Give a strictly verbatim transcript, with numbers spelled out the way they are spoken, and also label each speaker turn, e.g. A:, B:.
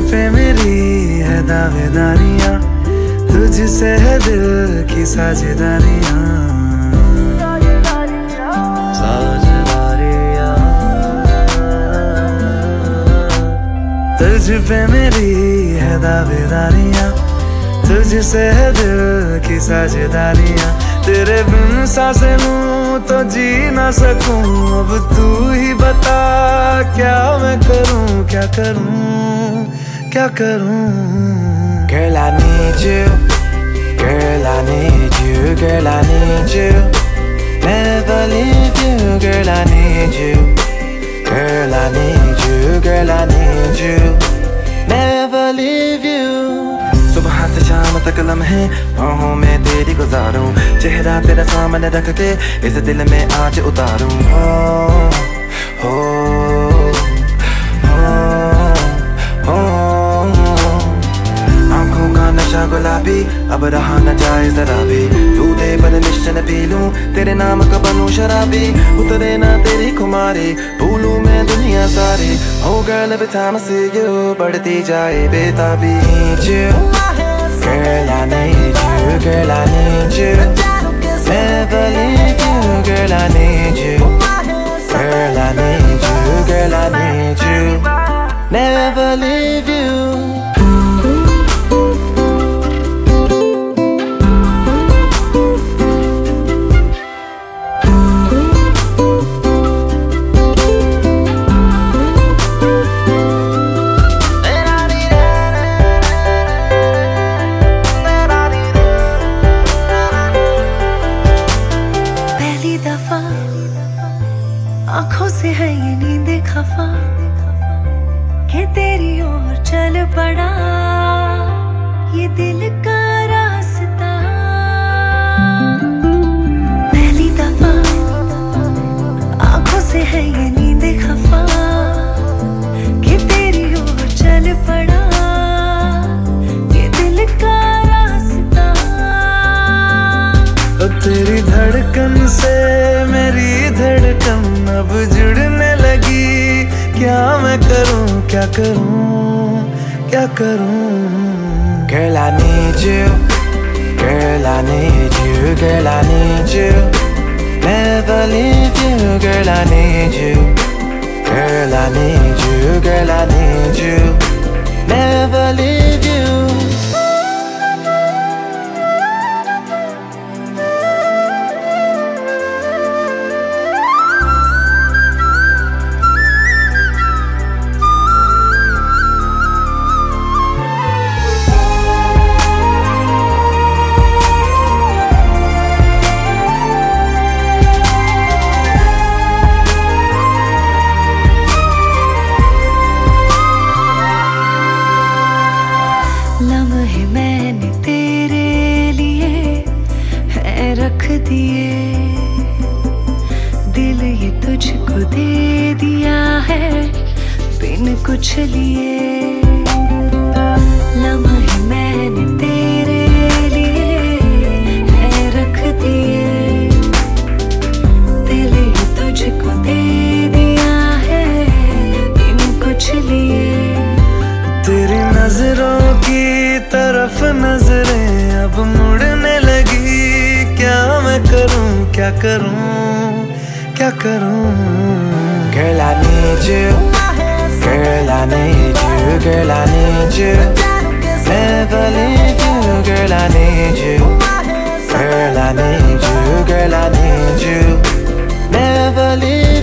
A: पे मेरी है दावेदारियां, तुझसे है दिल की साझेदारियां। साझेदारियां तुझ पे मेरी है दावेदारियां, तुझसे है दिल की साझेदारियां। तेरे बिन सांसें लूं तो जी ना सकूं, अब तू ही बता क्या मैं करूं, क्या करूं, क्या करूं।
B: Girl, I need you. Girl, I need you. Girl, I need you. Never leave you. Girl, I need you. Girl, I need you. Girl, I need you. Never leave you. सुबह से शाम तक लम्हे बाहों में तेरी गुजारूं, चेहरा तेरा सामने रख के इस दिल में आज उतारूं। हो हो हो हो आंखों का नशा गुलाबी अब रहा न जाए जरा भी, तू दे परमिशन पी लूं तेरे नाम का बनूं शराबी। उतरे ना तेरी खुमारी भूलूं मैं दुनिया सारी। Oh girl, every time I see you बढ़ती जाए बेताबी। Girl, I need you, girl, I need you. Never leave you, girl, I need you. Girl, I need you, girl, I need you. Never leave you.
C: आँखों से है ये नींद खफा कि तेरी ओर चल पड़ा ये दिल का रास्ता। पहली दफा आँखों से है ये नींद खफा कि तेरी ओर चल पड़ा ये दिल का रास्ता।
A: तो तेरी धड़कन से मेरी धड़कन अब जुड़ने लगी, क्या मैं करूं, क्या करूं, क्या करूं।
B: Girl, I need you. Girl, I need you. Girl, I need you. Never leave you. Girl, I need you. Girl, I need you. Girl, I need you. Never leave you.
C: लम्हे मैंने तेरे लिए है रख दिए, दिल ये तुझको दे दिया है बिन कुछ लिए। लम्हे मैंने तेरे लिए है रख दिए, दिल ये तुझको दे दिया है बिन कुछ लिए।
A: तेरी नजरों की तरफ नजरें अब मुड़ने लगी, क्या मैं करूं, क्या करूं, क्या करूं।
B: Girl, I need you. Girl, I need you. Girl, I need you. Never leave you. Girl, I need you. Girl, I need you. Girl, I need you. Never leave